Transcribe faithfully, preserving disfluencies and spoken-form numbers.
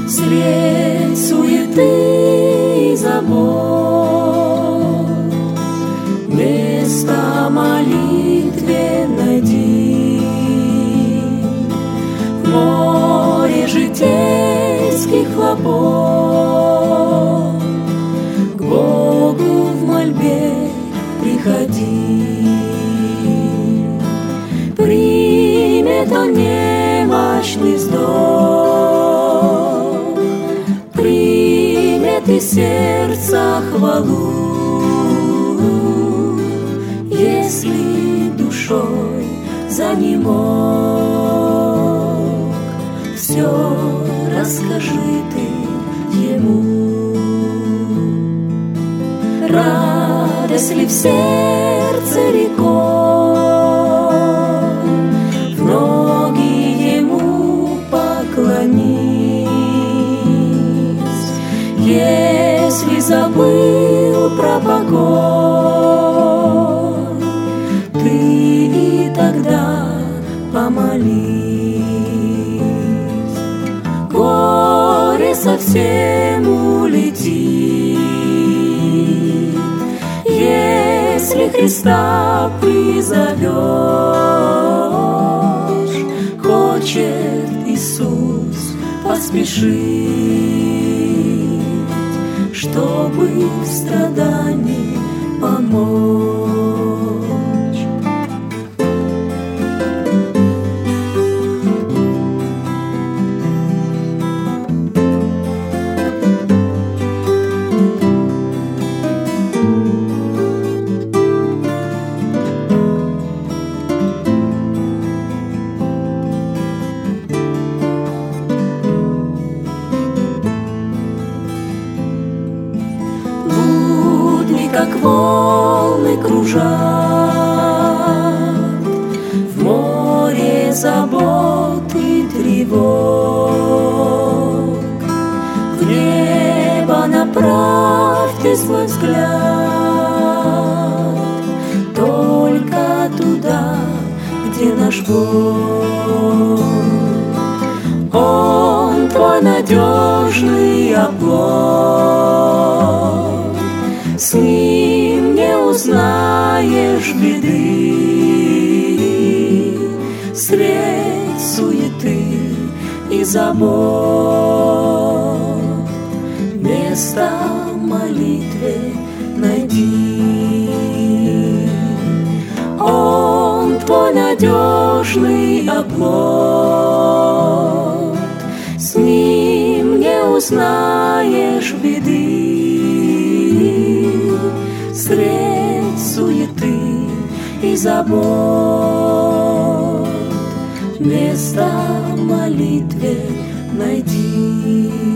средь суеты и забот место молитве найди. В море житейских хлопот к Богу в мольбе приходи. Примет он немощный вздох, примет из сердца хвалу, если душой занемог, все расскажи ты ему. Радость ли в сердце рекой, в ноги ему поклонись. Если забыл про покой, ты и тогда помолись. Горе совсем улетит, если Христа призовешь. Хочет Иисус поспешить, чтобы в страдании помочь. Как волны кружат в море забот и тревог, в небо направьте свой взгляд только туда, где наш Бог. Он твой надежный оплот, с ним не узнаешь беды средь суеты и забот. Место молитве найди. Он твой надежный оплот, с ним не узнаешь беды средь суеты и забот. Место молитве найди.